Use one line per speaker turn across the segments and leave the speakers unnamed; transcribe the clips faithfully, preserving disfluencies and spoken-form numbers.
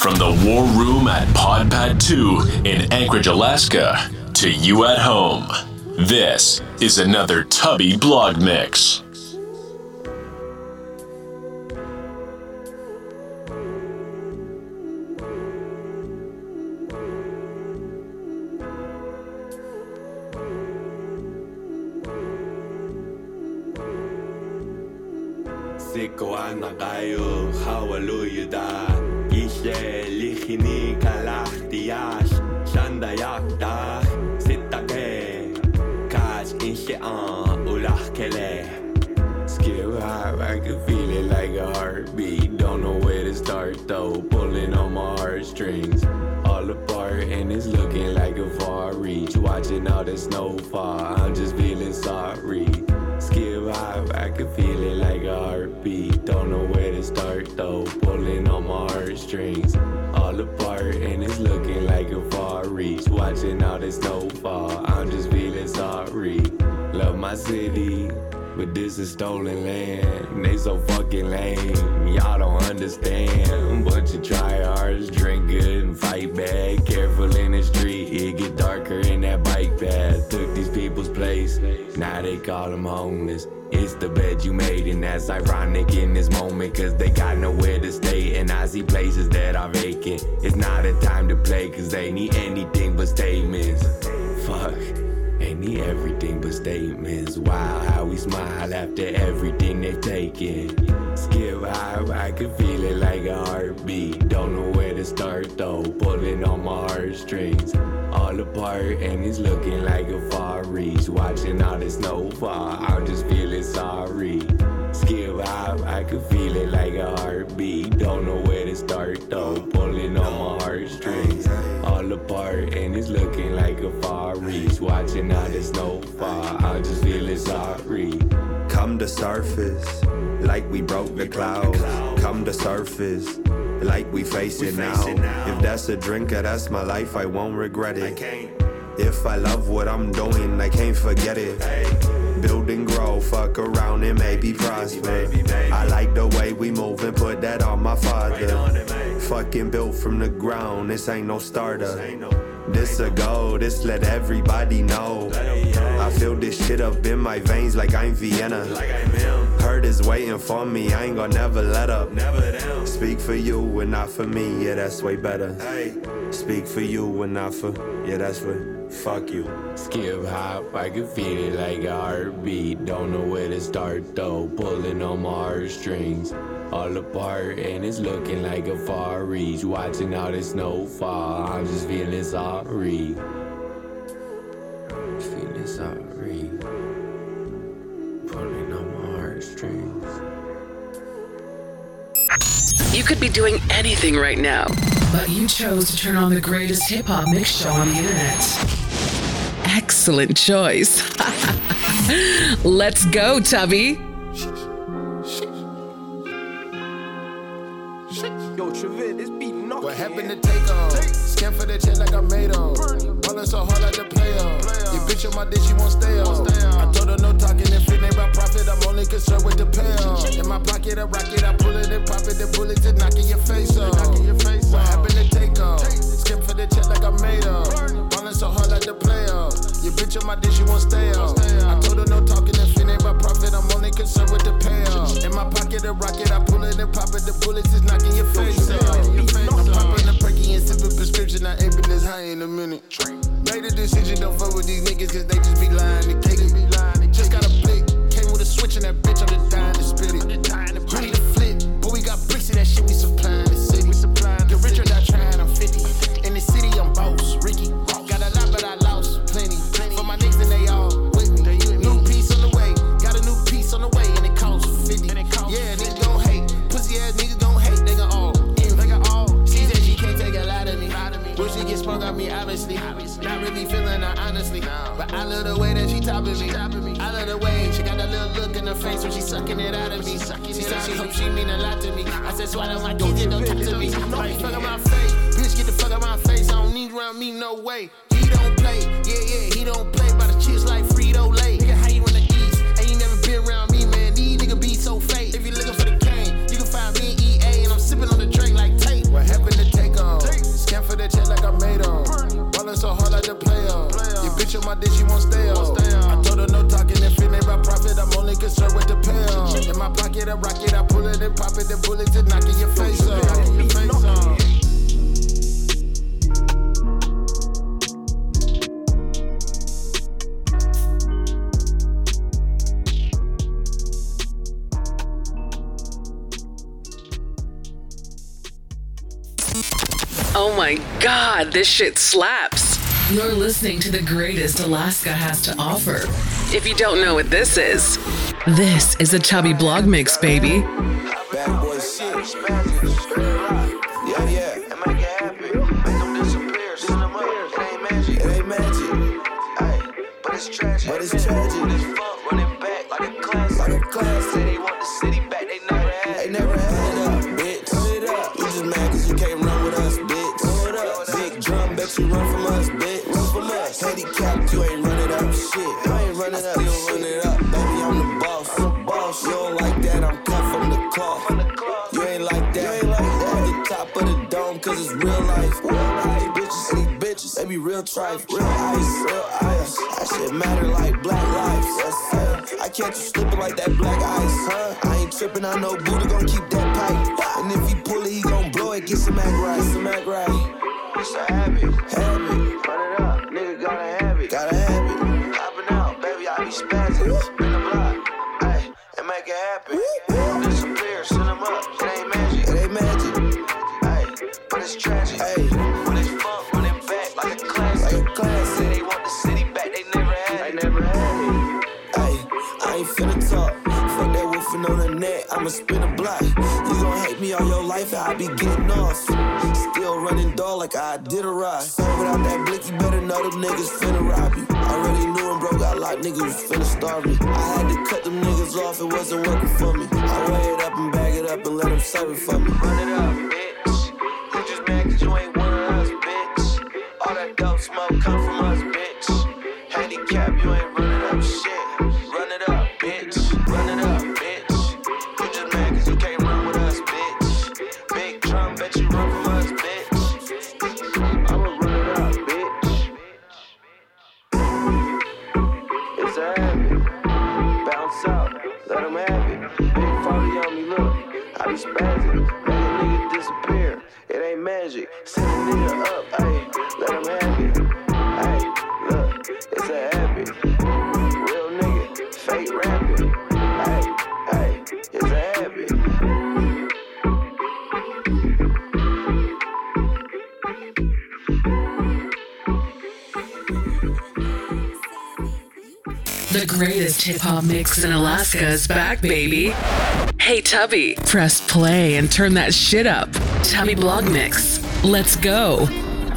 From the war room at Podpad two in Anchorage, Alaska, to you at home, this is another Tubby Blog Mix.
Siko anagayo, hallelujah da. Gishe lichini kalachtiash, shanda yakta, sitake, kaj inshe an ulachkele. Skill high, I can feel it like a heartbeat. Don't know where to start though, pulling on my heartstrings. All apart and it's looking like a far reach. Watching all the snow fall, I'm just feeling sorry. Skill high, I can feel it like a heartbeat. Don't know where to start though, pulling on my heartstrings. All apart and it's looking like a far reach. Watching all the snow fall, I'm just feeling sorry. Love my city, but this is stolen land. They so fucking lame, y'all don't understand. Bunch of tryhards, drink good and fight bad. Careful in the street, it get darker in that bike path. Took these people's place, now they call them homeless. It's the bed you made, and that's ironic in this moment, cause they got nowhere to stay. And I see places that are vacant. It's not a time to play, cause they need anything but statements. Fuck. They need everything but statements. Wow, how we smile after everything they've taken. Skill high, I can feel it like a heartbeat. Don't know where to start though, pulling on my heartstrings. All apart and it's looking like a far reach. Watching all the snow fall, I'm just feeling sorry. Skill high, I can feel it like a heartbeat. Don't know where to start though, pulling on my heartstrings. All apart and it's looking like a far reach. Watching all the snow fall, I'm just feeling sorry.
Come to surface, like we broke the clouds. Come to surface, like we face it now. If that's a drinker, that's my life, I won't regret it. If I love what I'm doing, I can't forget it. Build and grow, fuck around and maybe prosper. I like the way we move and put that on my father. Fucking built from the ground, this ain't no starter. This a go, this let everybody know. I feel this shit up in my veins like I'm Vienna. Heard is waiting for me, I ain't gonna never let up. Speak for you and not for me, yeah that's way better. Speak for you and not for, yeah that's way. Fuck you.
Skip hop, I can feel it like a heartbeat. Don't know where to start though, pulling on my heartstrings. All apart and it's looking like a far reach. Watching all the snow fall, I'm just feeling sorry. Feeling sorry. Pulling on my heartstrings.
You could be doing anything right now, but you chose to turn on the greatest hip-hop mix show on the internet. Excellent choice. Let's go, Tubby.
Yo, Trevor, this beat knock. What happened to take on? Scan for the check like I made on. Ballin' so hard like the play on. Your bitch on my dick, she won't stay on. I told her no talking, if it ain't about profit, I'm only concerned with the pay on. In my pocket, I rock it, I pull it and pop it, the bullet to knock in your face on. What happened to take on? Scan for the check like I made on. Ballin' so hard like the play on. Your bitch on my dick, she won't stay on. I told her no talking, if it ain't about profit, I'm only concerned with the pay on. In my pocket, I rock it, I pull it and pop it, the bullets is knocking your face. I'm popping the perky and sipping prescription. I ain't been this high in a minute. Made a decision, don't fuck with these niggas, cause they just be lying to kick it. Just got a blick, came with a switch and that bitch, I'm just dying to spit it. You need a flip, but we got bricks of that shit, we supplying the city. Get rich or die trying, I'm fifty. In the city, I'm boss, Ricky. Got a lot, but I lost plenty. For my niggas, and they all with me. New piece on the way, got a new piece on the way, and it costs fifty. Yeah, niggas gon' hate, pussy ass niggas gon' hate, they gon' all. She said she can't take a lot of me. When she get sprung on me, obviously. Not really feeling her, honestly. But I love the way that she topping me. I love the way she got a little look in her face when she sucking it out of me. She said she hope she mean a lot to me. I said swallow my kids and don't talk to me. Like fuck on my face, bitch get the fuck out my face. I don't need around me, no way. He don't play, yeah yeah, he don't play by the chips like Frito-Lay. Nigga, how you in the east? Ain't you never been around me, man. These niggas be so fake. If you looking for the cane, you can find me in E A and I'm sipping on the drink like tape. What happened to take off? my dick, she won't stay on. I told her no talking, if it ain't about profit, I'm only concerned with the pay. In my pocket, a rocket, I pull it and pop it, the bullet to knock in your face off. Knocking your face off.
Oh my God, this shit slaps. You're listening to the greatest Alaska has to offer. If you don't know what this is, this is a Tubby Blog Mix, baby.
Bad boy shit. Yeah, yeah. And make it happen. Make them disappear. Send them up. It ain't magic. It ain't magic. Ay, but it's tragic. But it's tragic. This fuck running back like a classic. Like a classic. Say they want the city back. They never had it. They never had it up, bitch. Turn it up. You just mad cause you can't run with us, bitch. Big drum, bet you run from us, bitch. Run from us. Handicapped, you ain't running up shit. I ain't running up, still run it up. Baby, I'm the boss. I'm the boss. You don't like that, I'm cut from the cloth. You ain't like that. You ain't like that. At the top of the dome, cause it's real life. Real life. Bitches, see bitches. They be real trife. Real ice, real ice. That shit matter like black lives. Yes, sir. I catch you slipping like that black ice, huh? I ain't tripping, I know Buddha gon' keep that pipe. And if he pull it, he gon' blow it. Get some act right. Get some act right. It's a habit, habit. Run it up, nigga gotta have it, gotta have it. Hopping out, baby, I be spazzing. Spin the block, ayy, and make it happen. Disappear, send them up, it ain't magic, it ain't magic. Ayy, but it's tragic. Ayy, when it's fun, running back like a classic. Like a classic. Say they want the city back, they never had it. They never had it. Ayy, I ain't finna talk. Fuck that wolfing on the net, I'ma spin a block. You gon' hate me all your life, I be getting off. Still running dog like I did a ride. So without that blick, you better know them niggas finna rob you. Already knew him, bro, got locked, niggas was finna starve me. I had to cut them niggas off, it wasn't working for me. I weigh it up and bag it up and let them serve it for me. Run it up, bitch. You just mad cause you ain't one of us, bitch. All that dope smoke come from us, bitch. Handicap, you ain't running up shit. Run it up, bitch. Run it up, bitch. You just mad cause you can't run with us, bitch. Big drum, bet you run from us, bitch. I'ma run it up, bitch. It's a habit. Bounce out, let them have it. Big forty on me, look. I be spazzing. Make a nigga disappear. It ain't magic. Send a nigga up, ayy. Let them have it. Ayy, look, it's a habit. Real nigga, fake rapping. Ayy, ayy, it's a habit.
The greatest hip-hop mix in Alaska is back, baby. Hey, Tubby, press play and turn that shit up. Tubby Blog Mix. Let's go.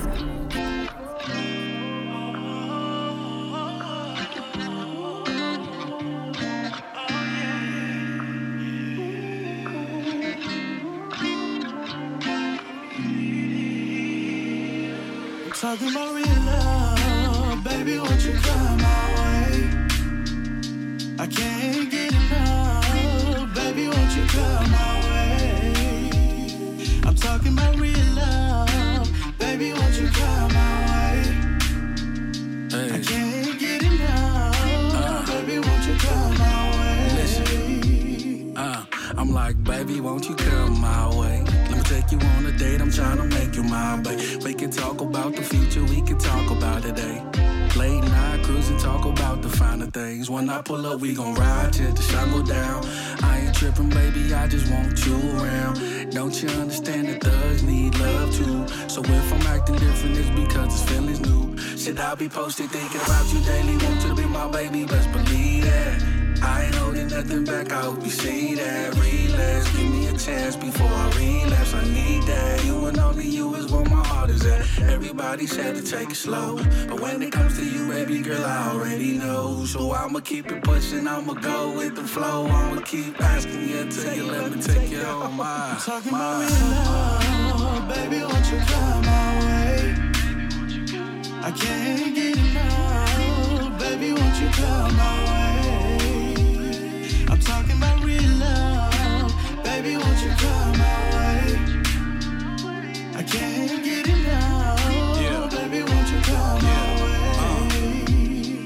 Talking about real love, baby, won't you come my way? I can't get enough, baby, won't you come my way? I'm talking about real love, baby, won't you come my way? Hey. I can't get enough, uh, baby, won't you come my way? Listen, uh, I'm like, baby, won't you come my way? Let me take you on a date, I'm trying to make you my babe. We can talk about the future, we can talk about today. Late night cruising, talk about the finer things. When I pull up, we gon' ride till the sun go down. I ain't tripping, baby, I just want you around. Don't you understand that thugs need love too? So if I'm acting different, it's because it's feelings new. Shit, I'll be posted thinking about you daily. Want you to be my baby, best believe that. I ain't holding nothing back, I hope you see that. Relax, give me a chance before I relapse. I need that. You and only you is where my heart is at. Everybody said to take it slow, but when it comes to you, baby girl, I already know. So I'ma keep it pushing, I'ma go with the flow. I'ma keep asking you until you let me take you home. My, I'm talking my, about real love, baby, won't you come my way? I can't get enough, baby, won't you come my way? I'm talking about real love, baby, won't you come my way? I can't get enough, yeah. Baby, won't you come yeah. my way?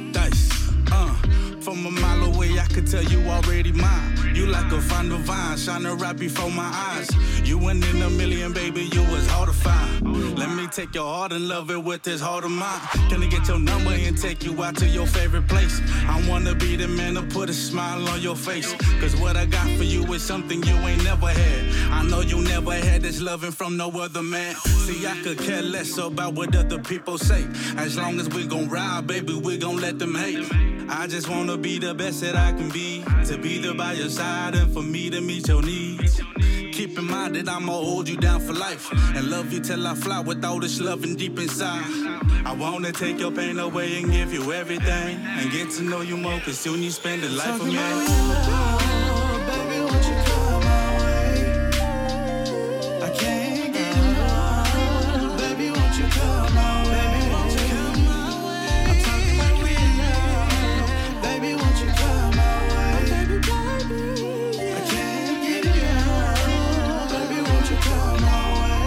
could tell you already mine. You like a fine divine, shining right before my eyes. You one in a million, baby, you was hard to find. Let me take your heart and love it with this heart of mine. Can I get your number and take you out to your favorite place? I wanna be the man to put a smile on your face. Cause what I got for you is something you ain't never had. I know you never had this loving from no other man. See, I could care less about what other people say. As long as we gon' ride, baby, we gon' let them hate. I just wanna be the best that I can be. To be there by your side and for me to meet your needs. Keep in mind that I'ma hold you down for life and love you till I fly with all this loving deep inside. I wanna take your pain away and give you everything and get to know you more, cause soon you spend a life with me. Baby, won't you come my way? I can't get enough. Baby, won't you come my way? Baby, won't you come my way? I'm talking about real love. Baby, won't you come my way? Baby, baby, I can't get enough. Baby, won't you come my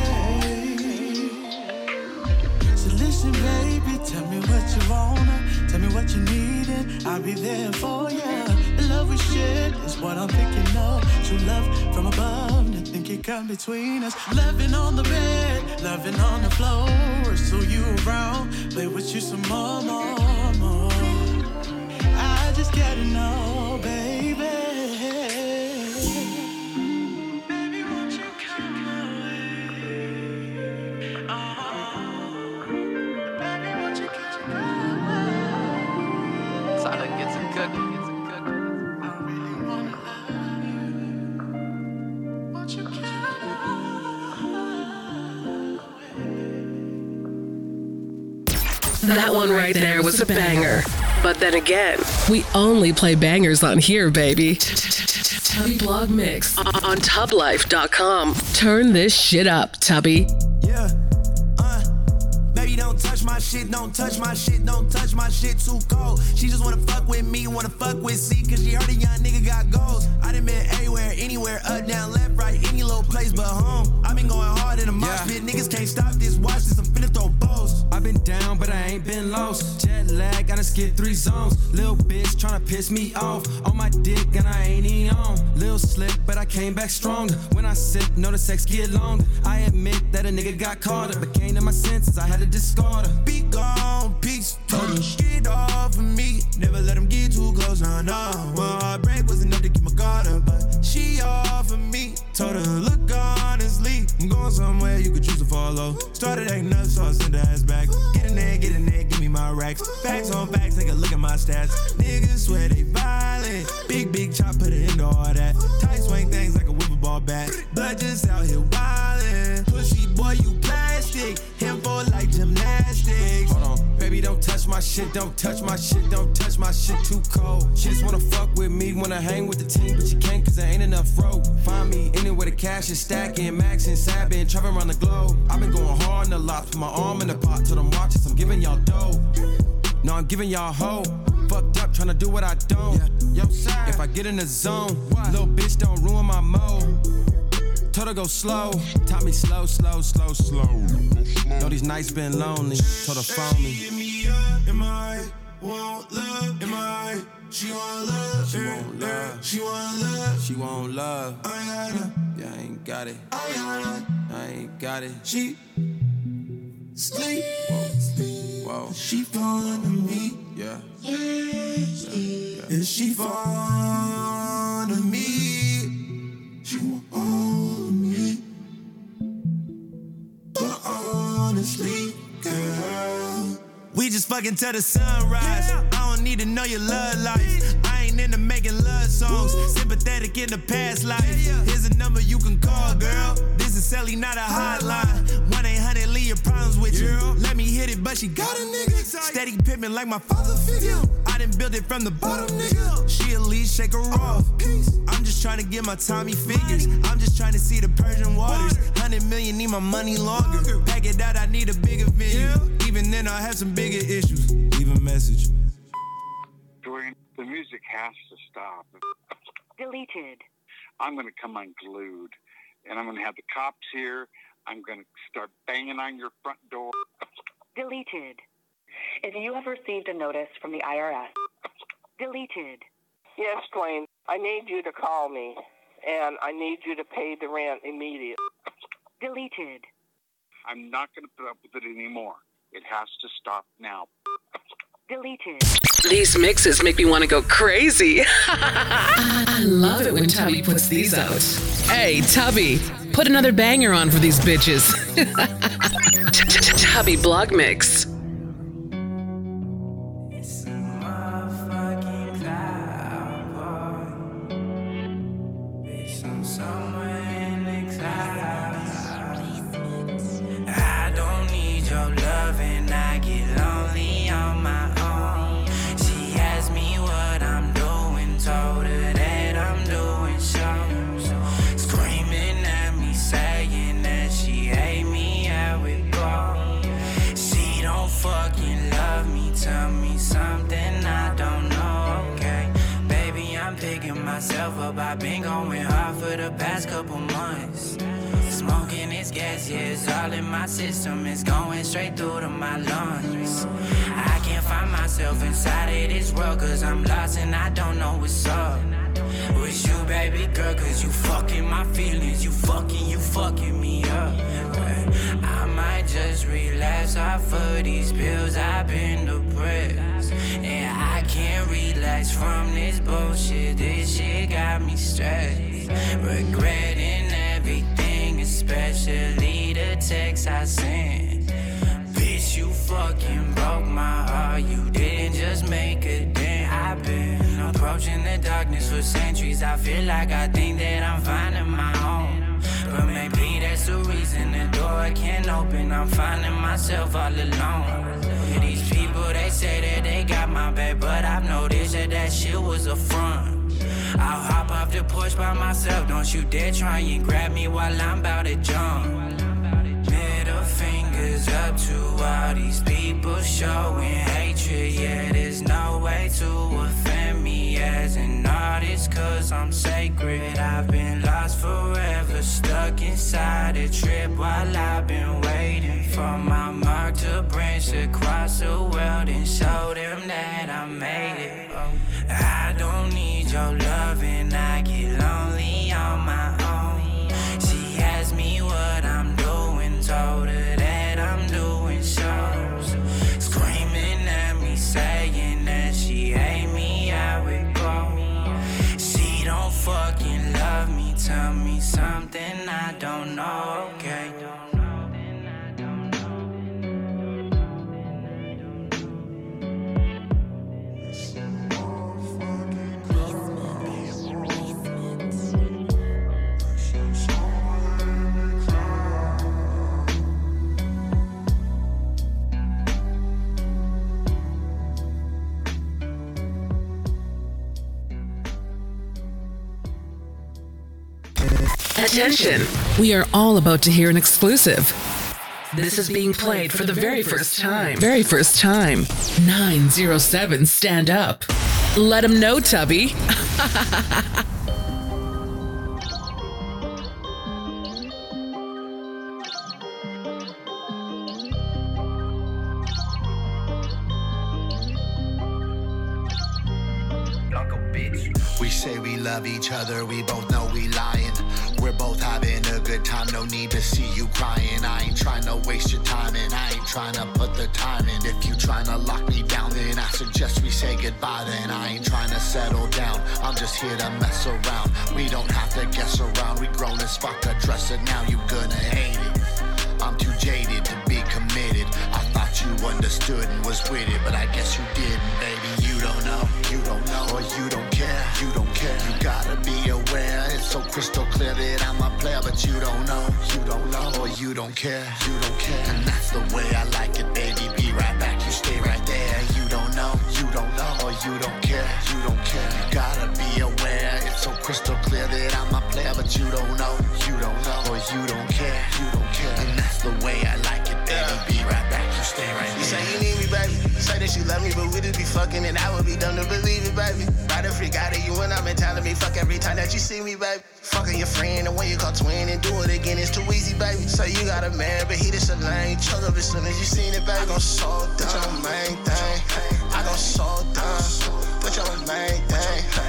way? So listen, baby, tell me what you wanna, tell me what you need, and I'll be there for you. The love we shared is what I'm thinking of. True love from above, nothing can come between us. Loving on the bed, loving on the floor. So you around, play with you some more, more, more. I just gotta know, baby. Baby, won't you come my way? Oh, baby, won't you come my way?
Silent gets it cooking.
That one right there was a banger. But then again, we only play bangers on here, baby. Tubby Blog Mix on tub life dot com. Turn this shit up, Tubby.
Yeah. Uh, baby, don't touch my shit, don't touch my shit, don't touch my shit too cold. She just wanna fuck with me, wanna fuck with C, cause she heard a young nigga got goals. I done been everywhere, anywhere, up, down, left, right, any little place but home. I been going hard in the mosh pit, niggas can't stop this, watch this, I'm finna throw balls.
I been down, but I ain't been lost. Jet lag, gotta skip three zones. Lil' bitch tryna piss me off. On my dick, and I ain't even on. Lil' slip, but I came back stronger. When I sip, know the sex get longer. I admit that a nigga got caught up, but came to my senses, I had to discard her.
Be gone, peace, total. Get off of me, never let him get too close, nah, nah. One heartbreak was enough to keep my guard up, but she off of me. Told her, look honestly, I'm going somewhere you could choose to follow. Started acting up, so I sent her ass back. Get in there, get in there, give me my racks. Facts on facts, take a look at my stats. Niggas swear they violent. Big, big chop, put it into all that. Tight swing things like a whipper ball bat. But just out here wildin'. Pussy boy, you plastic. Him for like gymnastics.
Hold on, baby, don't touch my shit, don't touch my shit, don't touch my shit too cold. She just wanna fuck with me, wanna hang with the team, but she can't cause there ain't enough rope. Find me anywhere the cash is stacking, max inside, been traveling around the globe. I've been going hard in the lot, put my arm in the pot till I'm watching, I'm giving y'all dough. No, I'm giving y'all hoe. Fucked up, tryna do what I don't. Yeah. Yo, sir, if I get in the zone, what? Little bitch don't ruin my mode. Told her go slow, taught me slow, slow, slow, slow. Know these nights been lonely, told her phone me.
Give me up, am I want love? Am I? She want love,
she want love,
she want love,
she want love.
I got her,
yeah, I ain't got it,
I got her,
I ain't got it.
She sleep,
whoa,
she fond of me,
yeah,
yeah, yeah. Is she fond of me? She want all of me, but honestly, girl, we just fucking till the sunrise. Yeah. I don't need to know your love life. I ain't into making love songs. Sympathetic in the past life. Here's a number you can call, girl. This is Sally, not a hotline. one eight hundred, leave your problems with you. Let me hit it, but she got a nigga. Steady pimpin' like my father figure. I done built it from the bottom, nigga. She at least shake her off. I'm just trying to get my Tommy figures. I'm just trying to see the Persian waters. Hundred million, need my money longer. Pack it out, I need a bigger venue. Even then, I have some bigger issues. Leave a message.
Dwayne, the music has to stop.
Deleted.
I'm going to come unglued, and I'm going to have the cops here. I'm going to start banging on your front door.
Deleted. If you have received a notice from the I R S, deleted.
Yes, Dwayne. I need you to call me, and I need you to pay the rent immediately.
Deleted.
I'm not going to put up with it anymore. It has to stop now.
Deleted.
These mixes make me want to go crazy. I love it when Tubby puts these out. Hey, Tubby, put another banger on for these bitches. Tubby Blog Mix.
I've been going hard for the past couple months. Smoking is gas, yeah, it's all in my system. It's going straight through to my lungs. I can't find myself inside of this world, cause I'm lost and I don't know what's up. With you, baby girl, cause you fucking my feelings. You fucking, you fucking me up. I might just relapse off of these pills. I've been depressed, and I can't relax from this bullshit. This shit got me stressed, regretting everything, especially the text I sent. Bitch, you fucking broke my heart. You didn't just make a dent. I've been approaching the darkness for centuries. I feel like I think that I'm finding my home, but maybe that's the reason the door can't open. I'm finding myself all alone. These people, they say that they got my back, but I've noticed that that shit was a front. I'll hop off the porch by myself. Don't you dare try and grab me while I'm about to jump. Middle fingers up to all these people showing hatred. Yeah, there's no way to offend me as an artist, cause I'm sacred. I've been lost forever, stuck inside a trip while I've been waiting for my mark to branch across the world and show them that I made it. I don't need your love and I get lonely on my own. She asked me what I'm doing, told her that I'm doing shows. Screaming at me, saying that she hate me, I would go. She don't fucking love me, tell me something I don't know, okay?
Attention, we are all about to hear an exclusive. This is being played for the very first time. Very first time. nine oh seven, stand up. Let them know, Tubby.
We say we love each other, we both know we lying. We're both having a good time, no need to see you crying. I ain't trying to waste your time and I ain't trying to put the time in. If you trying to lock me down, then I suggest we say goodbye. Then I ain't trying to settle down, I'm just here to mess around. We don't have to guess around, we grown as fuck, address it now, you gonna hate it. I'm too jaded to be committed. I thought you understood and was with it, but I guess you didn't, baby. You don't know, you don't know, or you don't care, you don't care. You gotta be aware, it's so crystal clear that I'm a player, but you don't know, you don't know, or you don't care, you don't care. And that's the way I like it, baby. Be right back, you stay right there. You don't know, you don't know, or you don't care, you don't care. You gotta be aware, it's so crystal clear that I'm a player, but you don't know, you don't know, or you don't care, you don't care. And that's the way I like it, baby. Be right back, you stay right there.
You say you need me, baby. Say that you love me, but we just be fucking, and I would be dumb to believe it, baby. By the freak out of you, and I've been telling me fuck every time that you see me, baby. Fucking your friend, and when you call twin and do it again, it's too easy, baby. So you got a man, but he just a lame. Choke up as soon as you seen it, baby. I gon' soul down, put your main thing. I gon' soul down, put your main thing.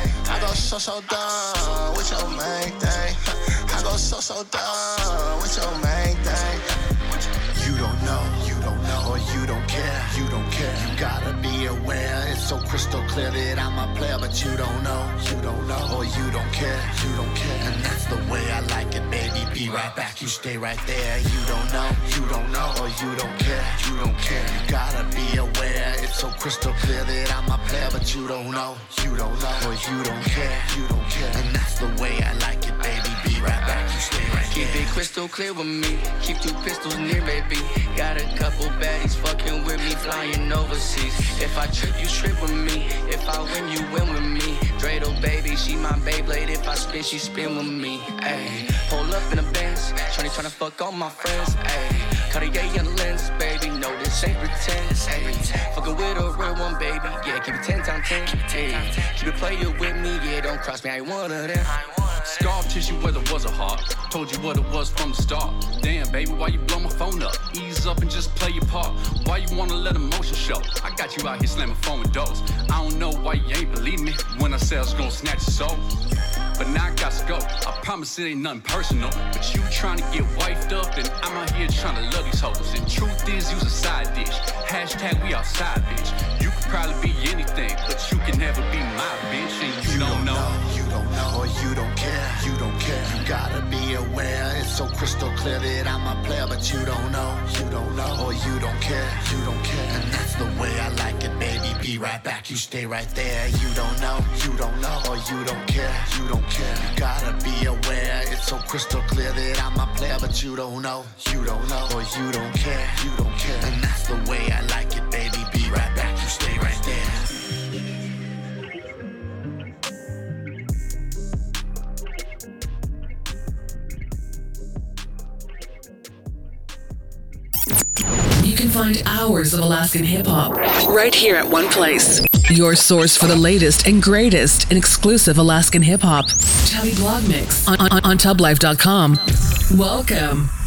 go so so dumb with your main thing. I go so so dumb with your main thing.
You don't know, you don't know, or you don't care, you don't care. You gotta be aware, it's so crystal clear that I'm a player, but you don't know, you don't know, or you don't care, you don't care. And that's the way I like it, baby. Be right back, you stay right there. You don't know, you don't know, or you don't care, you don't care. You gotta be aware, it's so crystal clear that I'm a player, but you don't know, you don't know, or you don't care, you don't care. And that's the way I like it, baby. Be right back, you stay right there.
Keep it crystal clear with me, keep two pistols near, baby. Got a couple baddies fucking with me, flying overseas. If I trip, you trip with me. If I win, you win with me. Dreidel, baby, she my Beyblade. If I spin, she spin with me. Ayy, pull up in a Benz, Shorty tryna fuck all my friends. Ayy, Cartier on the lens, baby. No, this ain't pretend. Ayy, fucking with a real one, baby. Yeah, keep it ten times ten. Ayy, keep it player with me. Yeah, don't cross me, I ain't one of them.
Scar tissue where there was a heart. Told you what it was from the start. Damn, baby, why you blow my phone up? Ease up and just play your part. Why you wanna let emotion show? I got you out here slamming phone doors. I don't know why you ain't believe me when I say I was gonna snatch your soul. But now I got to go. I promise it ain't nothing personal. But you trying to get wifed up, and I'm out here trying to love these hoes. And truth is, you's a side dish. Hashtag we outside, bitch. You could probably be anything, but you can never be my bitch. And you,
You
don't,
don't
know.
know, you don't know, or you don't care, you don't care. You gotta be aware, it's so crystal clear that I'm a player, but you don't know, you don't know, or you don't care, you don't care. And that's the way I like it, baby. Be right back, you stay right there. You don't know, you don't know, or you don't care, you don't care. You gotta be aware, it's so crystal clear that I'm a player, but you don't know, you don't know, or you don't care, you don't care. And that's the way I like it, baby. Be right back, you stay right there.
You can find hours of Alaskan hip-hop right here at one place. Your source for the latest and greatest in exclusive Alaskan hip-hop. Tubby Blog Mix on, on, on tub life dot com. Welcome.